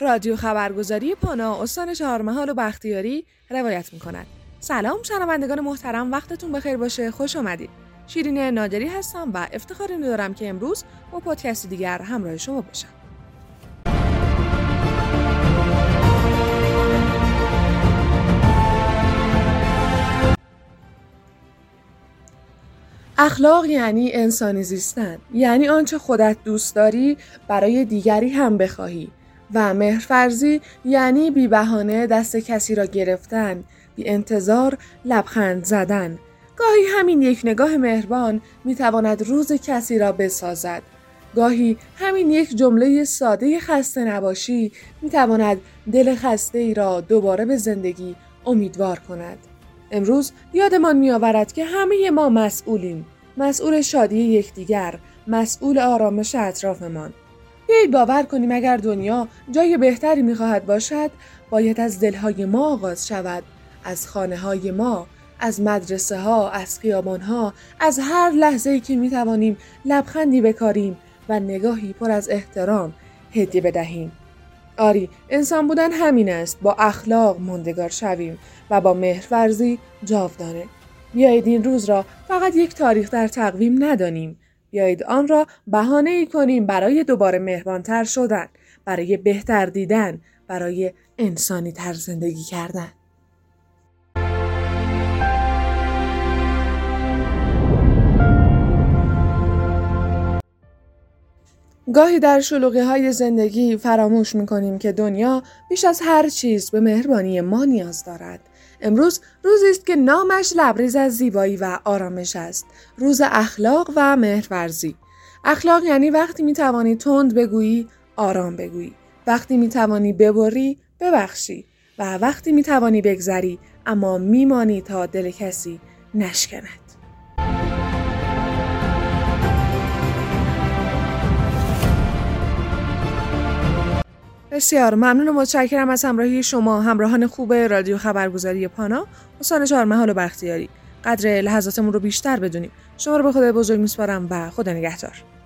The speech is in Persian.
رادیو خبرگزاری پانا استان چهارمحال و بختیاری روایت می‌کند. سلام شنوندگان محترم، وقتتون بخیر باشه. خوش اومدید. شیرین نادری هستم و افتخاری دارم که امروز با پادکست دیگر همراه شما باشم. اخلاق یعنی انسانی زیستن، یعنی آنچه خودت دوست داری برای دیگری هم بخواهی، و مهرورزی یعنی بی بهانه دست کسی را گرفتن، بی انتظار لبخند زدن. گاهی همین یک نگاه مهربان می تواند روز کسی را بسازد. گاهی همین یک جمله ساده خسته نباشی می تواند دل خسته ای را دوباره به زندگی امیدوار کند. امروز یادمان می آورد که همه ما مسئولیم. مسئول شادی یکدیگر، مسئول آرامش اطرافمان. بیایید باور کنیم اگر دنیا جای بهتری می‌خواهد باشد، باید از دل‌های ما آغاز شود، از خانه‌های ما، از مدرسه‌ها، از خیابان‌ها، از هر لحظه‌ای که می‌توانیم لبخندی بکاریم و نگاهی پر از احترام هدیه بدهیم. آری، انسان بودن همین است، با اخلاق ماندگار شویم و با مهرورزی جاودانه. بیایید این روز را فقط یک تاریخ در تقویم ندانیم. بیایید آن را بهانه‌ای کنیم برای دوباره مهربان‌تر شدن، برای بهتر دیدن، برای انسانی تر زندگی کردن. گاهی در شلوغی‌های زندگی فراموش می‌کنیم که دنیا بیش از هر چیز به مهربانی ما نیاز دارد. امروز روزی است که نامش لبریز از زیبایی و آرامش است. روز اخلاق و مهرورزی. اخلاق یعنی وقتی می‌توانی تند بگویی، آرام بگویی. وقتی می‌توانی ببری، ببخشی. و وقتی می‌توانی بگذری، اما میمانی تا دل کسی نشکند. بسیار ممنون و متشکرم از همراهی شما، همراهان خوب رادیو خبرگزاری پانا استان چهارمحال و بختیاری. قدر لحظاتمون رو بیشتر بدونیم. شما رو به خدای بزرگ میسپارم و خدا نگهدار.